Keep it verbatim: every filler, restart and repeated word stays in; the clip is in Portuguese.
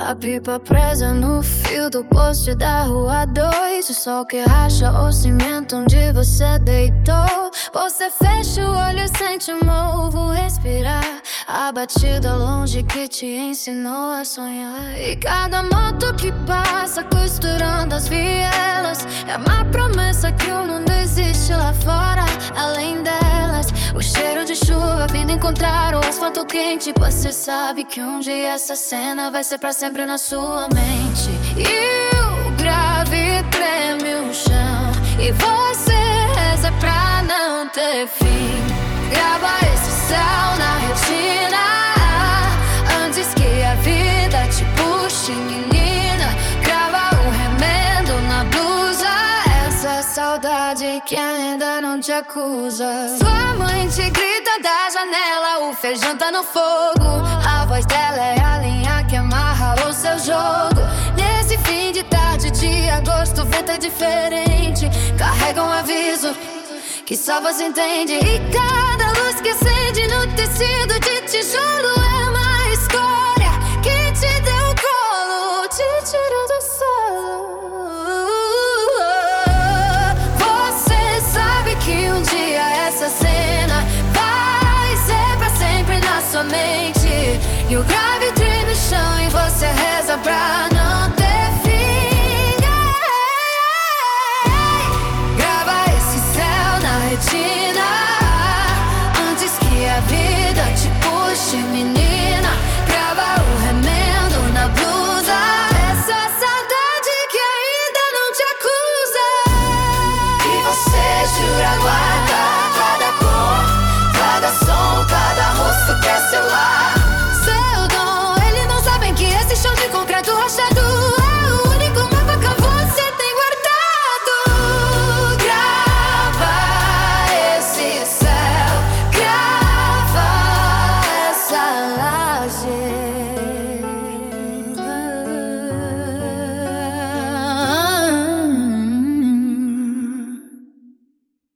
A pipa presa no fio do poste da rua dois. O sol que racha o cimento onde você deitou. Você fecha o olho e sente um novo respirar. A batida longe que te ensinou a sonhar. E cada moto que passa costurando as vielas é uma promessa que o mundo existe lá fora. Além delas, o cheiro de chuva vindo encontrar o asfalto quente. Você sabe que um dia essa cena vai ser pra sempre na sua mente. E o grave treme o chão e você reza pra não ter fim. Grava esse céu na retina antes que a vida te puxe, menina. Crava o remendo na blusa, essa saudade que ainda não te acusa. Sua mãe te grita da janela, o feijão tá no fogo. A voz dela é a linha que amarra o seu jogo. Nesse fim de tarde de agosto, o vento é diferente. Carrega um aviso que só você entende. E cada luz que acende no tecido de tijolo é uma escolha que te deu colo, te tirou do solo. Você sabe que um dia essa cena vai ser pra sempre na sua mente. E o grave treme o chão e você reza pra não ter fim. Grava esse céu na retina antes que a vida te puxe, menina. Grava o remendo na blusa, essa saudade que ainda não te acusa. E você jura guardar cada cor, cada som, cada rosto que é seu lar. Seu dom, eles não sabem que esse chão de concreto rachado é o único mapa que você tem guardado. Grava esse céu, grava essa laje.